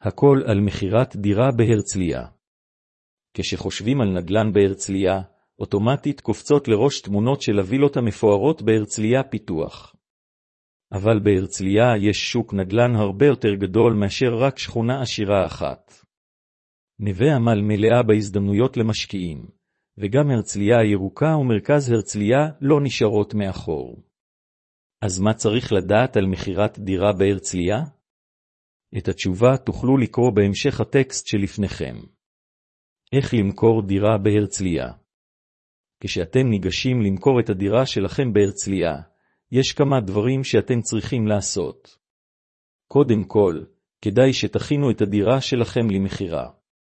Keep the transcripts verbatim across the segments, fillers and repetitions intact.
הכל על מכירת דירה בהרצליה. כשחושבים על נדל"ן בהרצליה, אוטומטית קופצות לראש תמונות של הווילות המפוארות בהרצליה פיתוח. אבל בהרצליה יש שוק נדל"ן הרבה יותר גדול מאשר רק שכונה עשירה אחת. נווה עמל מלאה בהזדמנויות למשקיעים, וגם הרצליה הירוקה ומרכז הרצליה לא נשארות מאחור. אז מה צריך לדעת על מכירת דירה בהרצליה? את התשובה תוכלו לקרוא בהמשך הטקסט שלפניכם. איך למכור דירה בהרצליה? כשאתם ניגשים למכור את הדירה שלכם בהרצליה, יש כמה דברים שאתם צריכים לעשות. קודם כל, כדאי שתכינו את הדירה שלכם למכירה.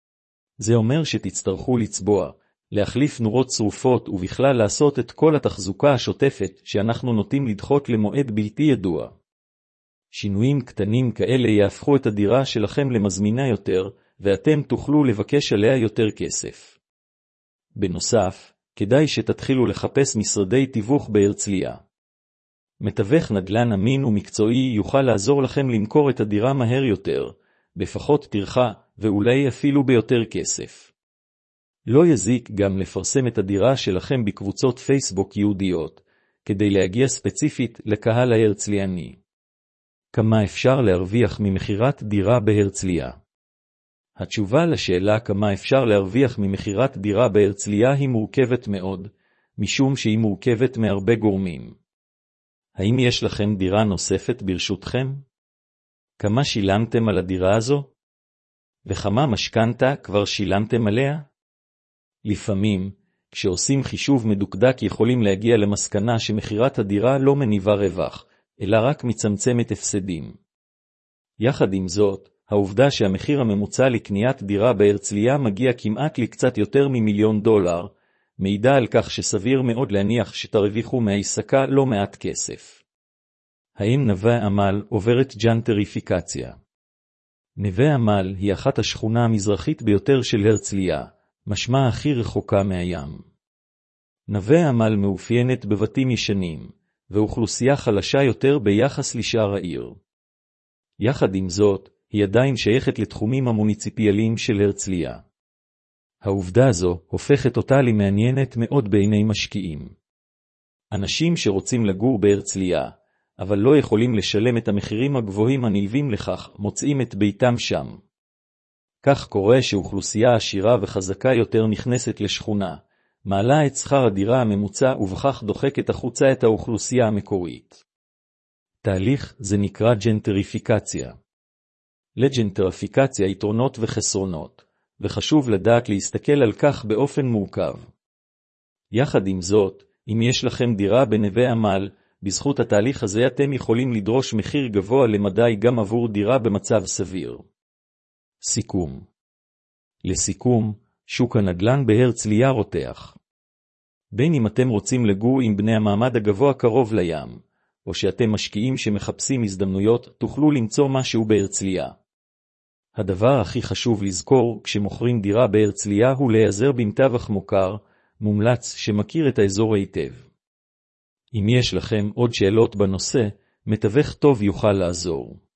זה אומר שתצטרכו לצבוע, להחליף נורות שרופות ובכלל לעשות את כל התחזוקה השוטפת שאנחנו נוטים לדחות למועד בלתי ידוע. שינויים קטנים כאלה יהפכו את הדירה שלכם למזמינה יותר, ואתם תוכלו לבקש עליה יותר כסף. בנוסף, כדאי שתתחילו לחפש משרדי תיווך בהרצליה. מתווך נדל"ן אמין ומקצועי יוכל לעזור לכם למכור את הדירה מהר יותר, בפחות טרחה ואולי אפילו ביותר כסף. לא יזיק גם לפרסם את הדירה שלכם בקבוצות פייסבוק יהודיות, כדי להגיע ספציפית לקהל ההרצליאני. כמה אפשר להרוויח ממכירת דירה בהרצליה? התשובה לשאלה כמה אפשר להרוויח ממכירת דירה בהרצליה היא מורכבת מאוד, משום שהיא מורכבת מהרבה גורמים. האם יש לכם דירה נוספת ברשותכם? כמה שילמתם על הדירה הזו? וכמה משכנתה כבר שילמתם עליה? לפעמים, כשעושים חישוב מדוקדק יכולים להגיע למסקנה שמכירת הדירה לא מניבה רווח, אלא רק מצמצמת הפסדים. יחד עם זאת, העובדה שהמחיר הממוצע לקניית דירה בהרצליה מגיע כמעט לקצת יותר ממיליון דולר, מעידה על כך שסביר מאוד להניח שתרוויחו מהעסקה לא מעט כסף. האם נווה עמל עוברת ג'נטריפיקציה? נווה עמל היא אחת השכונה המזרחית ביותר של הרצליה, משמע הכי רחוקה מהים. נווה עמל מאופיינת בבתים ישנים, ואוכלוסייה חלשה יותר ביחס לשאר העיר. יחד עם זאת, היא עדיין שייכת לתחומים המוניציפיאליים של הרצליה. העובדה הזו הופכת אותה למעניינת מאוד בעיני משקיעים. אנשים שרוצים לגור בהרצליה, אבל לא יכולים לשלם את המחירים הגבוהים הנלווים לכך, מוצאים את ביתם שם. כך קורה שאוכלוסייה עשירה וחזקה יותר נכנסת לשכונה, מעלה את שכר הדירה הממוצע ובכך דוחקת החוצה את האוכלוסייה המקורית. תהליך זה נקרא ג'נטריפיקציה. לג'נטריפיקציה יתרונות וחסרונות, וחשוב לדעת להסתכל על כך באופן מורכב. יחד עם זאת, אם יש לכם דירה בנווה עמל, בזכות התהליך הזה אתם יכולים לדרוש מחיר גבוה למדי גם עבור דירה במצב סביר. סיכום. לסיכום, שוק הנדל"ן בהרצליה רותח. בין אם אתם רוצים לגור עם בני המעמד הגבוה קרוב לים, או שאתם משקיעים שמחפשים הזדמנויות, תוכלו למצוא משהו בהרצליה. הדבר הכי חשוב לזכור כשמוכרים דירה בהרצליה הוא להיעזר במתווך מוכר, מומלץ שמכיר את האזור היטב. אם יש לכם עוד שאלות בנושא, מתווך טוב יוכל לעזור.